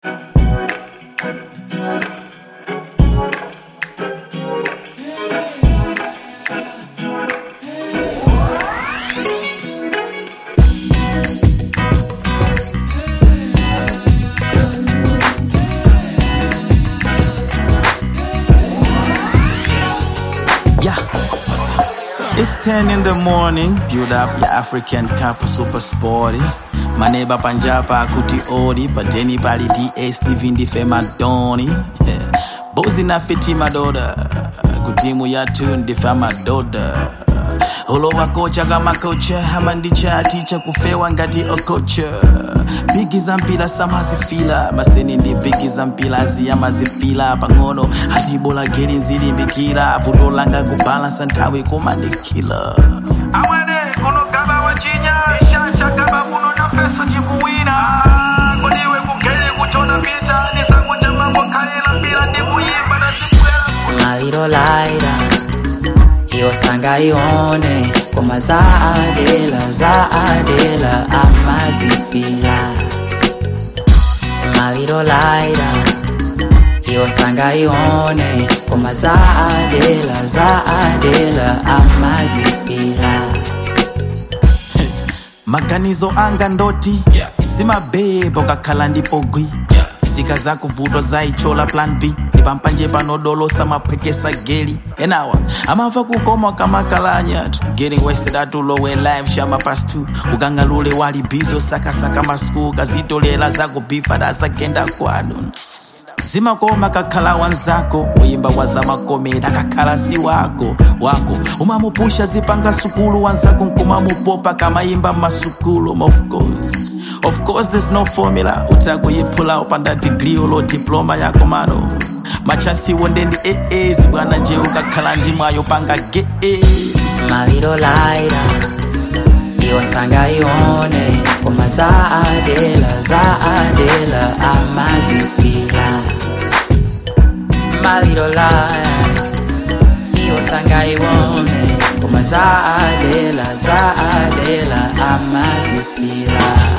Yeah. It's 10 in the morning, build up your African cup, super sporty. Maneba Panjapa kuti odi, Padeni Pali DA Stevie Ndife Madoni. Bozi na fiti madoda, kutimu ya tu ndife madoda. Holowa kocha kama kocha, hamandicha teacher kufewa ngati okocha. Bigi zampila samazifila, masteni ndi bigi zampila ziyamazifila. Pangono hatibola geri nzili mbikila, vutolanga kubalansa ntawe kumandikila. Awene kuno kaba wachinya, ishasha kaba kuno na peso chikuwina. Kodiwe kukele kuchona pita, nisango njama wakalela pila ndikuyimba na zikwela. Maliro laira, iyo sanga ione, koma za adela amazifila. Maliro laira, iyo sanga ione, koma za adela amazifila. Maganizo anga ndoti, sima bebo kakhala ndipo gwi. Sika za kuvuto za ichola plan B. Nipampanje panodolo sama pekesa geli. Enawa, amava kukoma kama kalanya. Getting wasted atulowe life shama past 2. Uganga lule wali bizo saka masku. Kazito lela zako bifa da zagenda kwano. Zima koma kakala wanzako, uimba wazama komeda kakala si wako. Umamupusha zipanga sukulu wanzako nkumamupopa kama imba masukulu. Of course there's no formula. Utago yipula upanda degree olo diploma yako mano. Machasi wondendi zibwana nje ukakala ndimayo panga Maliro laira, iyo sanga ione, koma za adela amazifila. Maliro laira, iyo sanga ione, koma za adela amazifila.